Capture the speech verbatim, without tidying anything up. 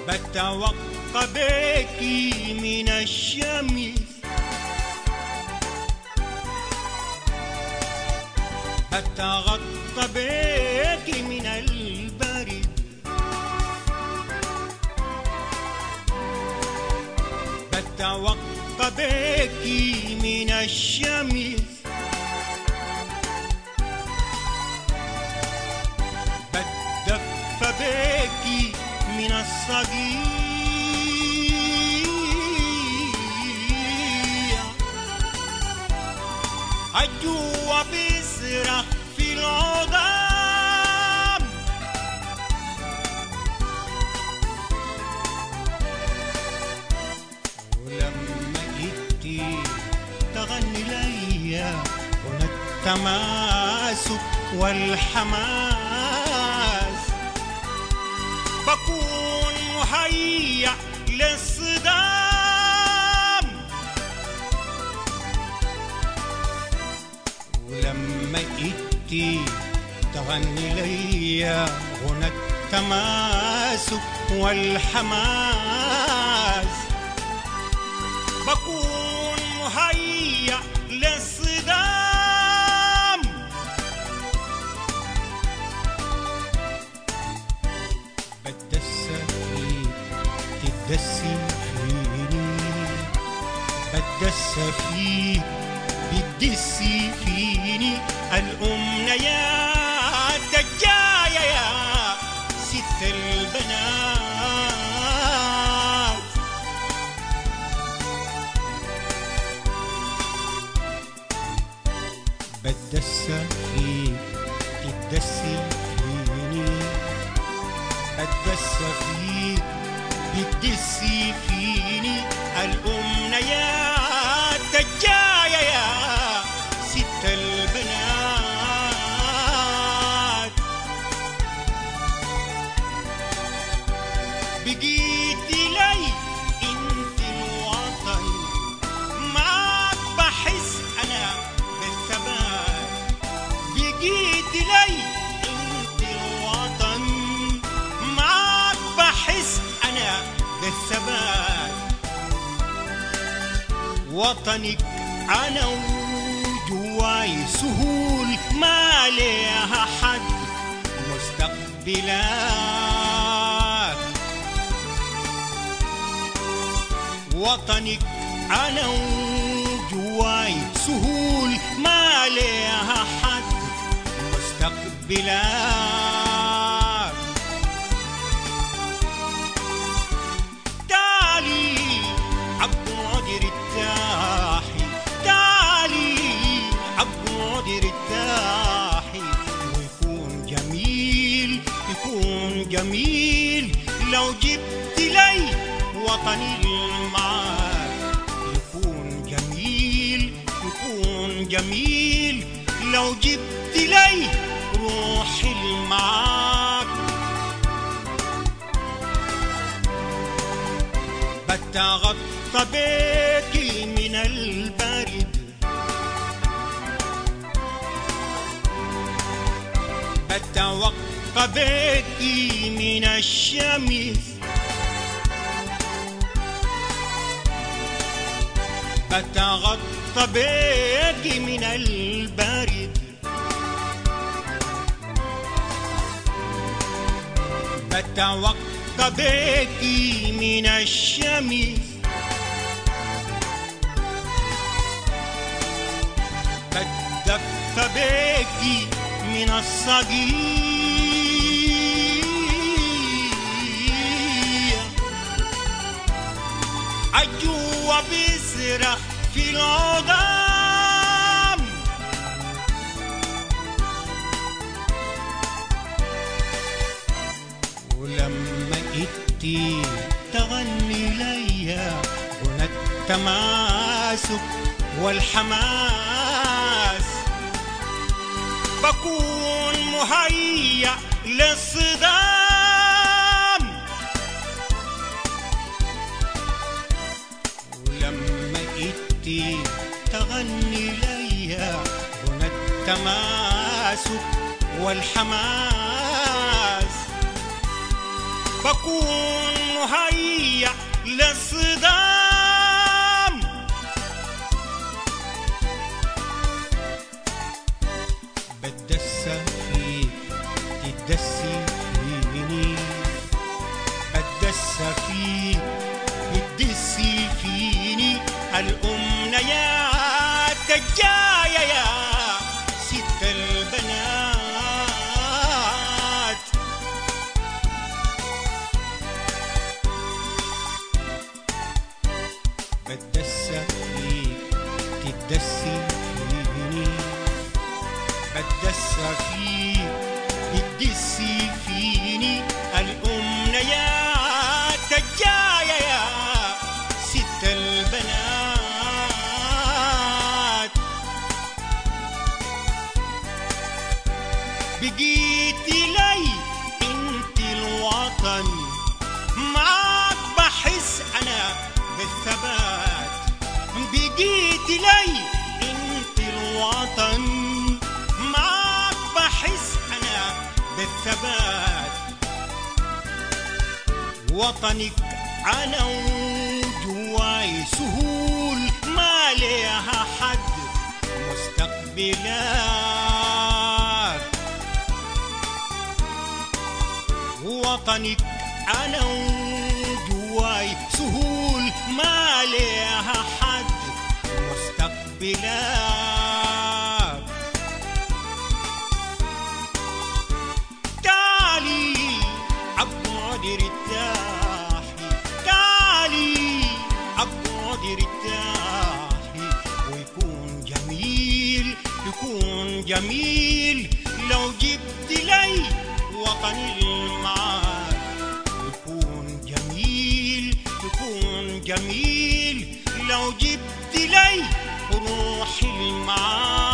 بتوقى بك من الشمس، بتغطى بك من البرد، بتوقى بك من الشمس، بتدفى بك من الصقيع، الجوع بيصرخ في العظام، ولما جيتي تغني ليا هنا التماسك والحماس، بكون مهيأ للصدام، ولما إنتي تغني ليا غنى التماسك والحماس، بكون مهيأ للصدام، بتدسى فيك تدسي فيني، بتدسى فيك بتدسي فيني، الأمنيات الجاية يا ست البنات، بتدسى فيك تدسي فيني، بتدسى فيك بتدسي فيني، الأمنيات الجاية يا ست البنات، بقيتي لي انت الوطن، معك بحس انا بالثبات، بقيتي لي انت الوطن، معك بحس انا بالثبات، وطنك انا وجواي سهول ما ليها حد مستقبلات، وطنك انا وجواي سهول ما ليها حد مستقبلات، تعالي عالقعد ارتاحي، تعالي عالقعد ارتاحي، ويكون جميل يكون جميل لو جبت لي وطني المعاك، يكون جميل يكون جميل لو جبت لي روحي المعاك، بتغطى بك من البرد، بتوقى بك من الشمس، بتغطى بك من البرد، بتوقى بك من الشمس، بتدفى بك من الصقيع، الجوع بيصرخ في العظام، ولما إنتي تغني ليا هنا التماسك والحماس، بكون مهيأ للصدام، ولما إنتي تغني ليا هنا التماسك والحماس، بكون مهيأ للصدام. بتدسى فيك تدسي فيني، بتدسى فيك تدسي فيني، الأمنيات الجاية يا ست البنات. بتدسى فيك تدسي فيني، بتدسى فيك تدسي فيني، الأمنيات الجاية يا ست البنات. بقيتي لي انت الوطن، معاك بحس انا بالثبات. بقيتي لي انت الوطن، معاك بحس انا بالثبات. وطنك انا وجواي سهول، ما ليها حد مستقبلات. وطنك انا وجواي سهول، ما ليها حد مستقبلات. تعالي اقعدي ارتاحي، تعالي اقعدي ارتاحي، ويكون جميل يكون جميل لو جبت لي وطني المعاد. يكون جميل يكون جميل لو جبت لي روحي المعاد.